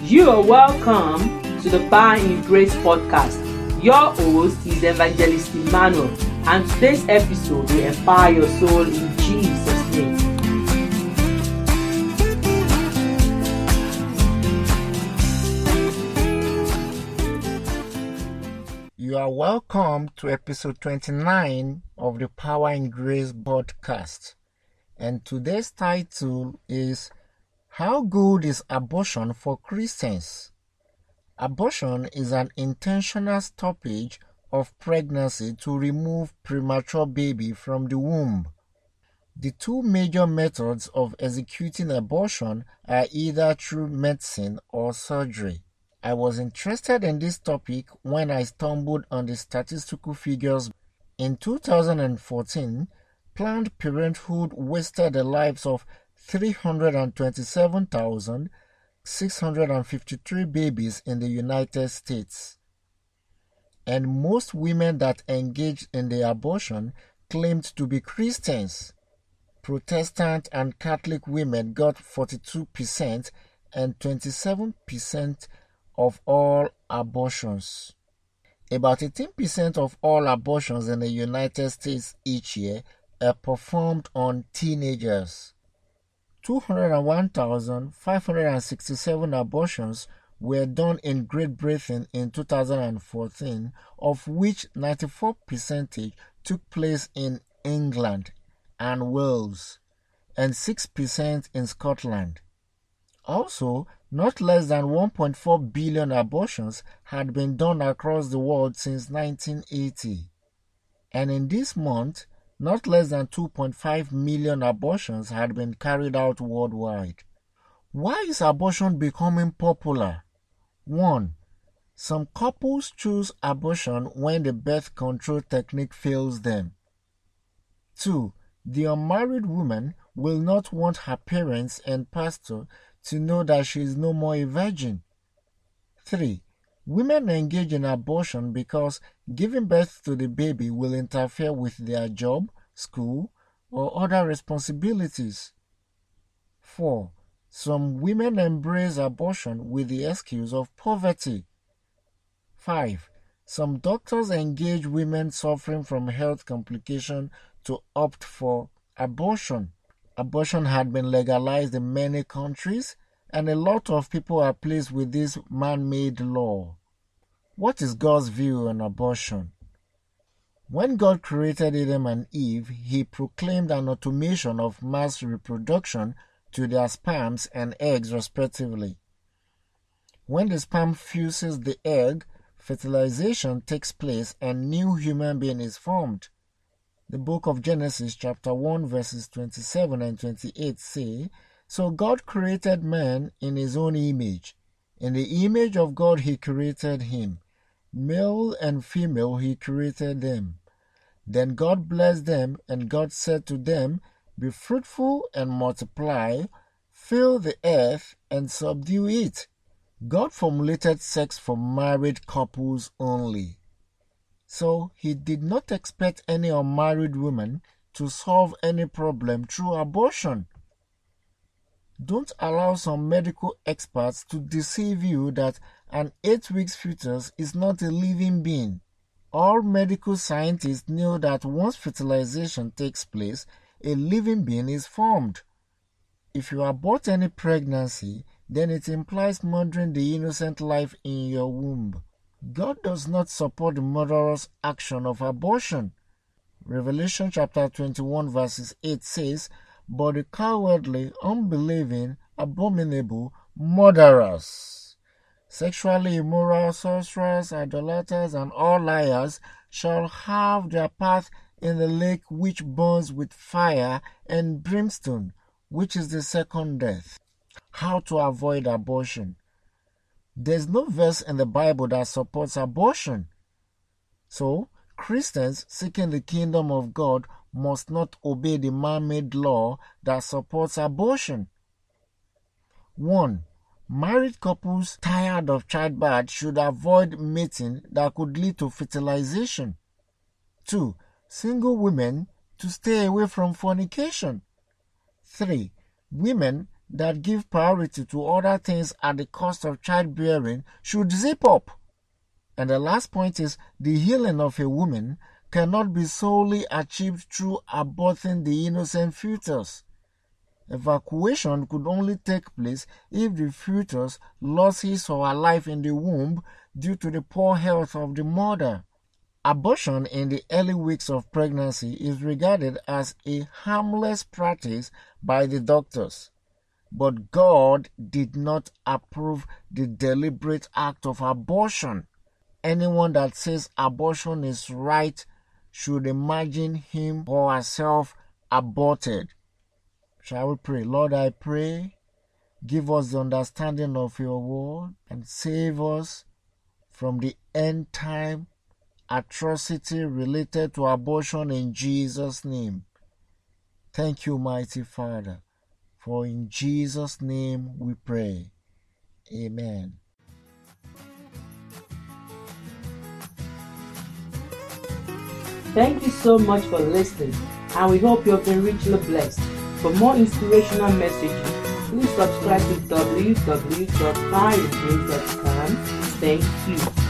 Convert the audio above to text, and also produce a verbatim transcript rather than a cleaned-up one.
You are welcome to the Power in Grace podcast. Your host is Evangelist Emmanuel, and today's episode will empower your soul in Jesus' name. You are welcome to episode twenty-nine of the Power in Grace podcast. And today's title is How Good is Abortion for Christians? Abortion is an intentional stoppage of pregnancy to remove premature baby from the womb. The two major methods of executing abortion are either through medicine or surgery. I was interested in this topic when I stumbled on the statistical figures. In two thousand fourteen, Planned Parenthood wasted the lives of three hundred twenty-seven thousand six hundred fifty-three babies in the United States. And most women that engaged in the abortion claimed to be Christians. Protestant and Catholic women got forty-two percent and twenty-seven percent of all abortions. About eighteen percent of all abortions in the United States each year are performed on teenagers. two hundred one thousand five hundred sixty-seven abortions were done in Great Britain in two thousand fourteen, of which ninety-four percent took place in England and Wales, and six percent in Scotland. Also, not less than one point four billion abortions had been done across the world since nineteen eighty. And in this month, not less than two point five million abortions had been carried out worldwide. Why is abortion becoming popular? one. Some couples choose abortion when the birth control technique fails them. two. The unmarried woman will not want her parents and pastor to know that she is no more a virgin. three. Women engage in abortion because giving birth to the baby will interfere with their job, school, or other responsibilities. four. Some women embrace abortion with the excuse of poverty. five. Some doctors engage women suffering from health complications to opt for abortion. Abortion had been legalized in many countries, and a lot of people are pleased with this man-made law. What is God's view on abortion? When God created Adam and Eve, He proclaimed an automation of mass reproduction to their sperms and eggs respectively. When the sperm fuses the egg, fertilization takes place and new human being is formed. The book of Genesis chapter one verses twenty-seven and twenty-eight say, So God created man in His own image. In the image of God He created him. Male and female He created them. Then God blessed them, and God said to them, Be fruitful and multiply, fill the earth and subdue it. God formulated sex for married couples only. So He did not expect any unmarried woman to solve any problem through abortion. Don't allow some medical experts to deceive you that an eight weeks fetus is not a living being. All medical scientists know that once fertilization takes place, a living being is formed. If you abort any pregnancy, then it implies murdering the innocent life in your womb. God does not support the murderous action of abortion. Revelation chapter twenty-one verses eight says, But the cowardly, unbelieving, abominable, murderers, sexually immoral, sorcerers, idolaters, and all liars shall have their part in the lake which burns with fire and brimstone, which is the second death. How to avoid abortion? There's no verse in the Bible that supports abortion. So, Christians seeking the kingdom of God must not obey the man-made law that supports abortion. one. Married couples tired of childbirth should avoid mating that could lead to fertilization. two. Single women to stay away from fornication. three. Women that give priority to other things at the cost of childbearing should zip up. And the last point is the healing of a woman cannot be solely achieved through aborting the innocent fetus. Evacuation could only take place if the fetus lost his or her life in the womb due to the poor health of the mother. Abortion in the early weeks of pregnancy is regarded as a harmless practice by the doctors. But God did not approve the deliberate act of abortion. Anyone that says abortion is right should imagine him or herself aborted. Shall we pray? Lord, I pray, give us the understanding of your word and save us from the end time atrocity related to abortion in Jesus' name. Thank you, mighty Father, for in Jesus' name we pray. Amen. Thank you so much for listening, and we hope you have been richly blessed. For more inspirational messages, please subscribe to w w w dot fire in grace dot com. Thank you.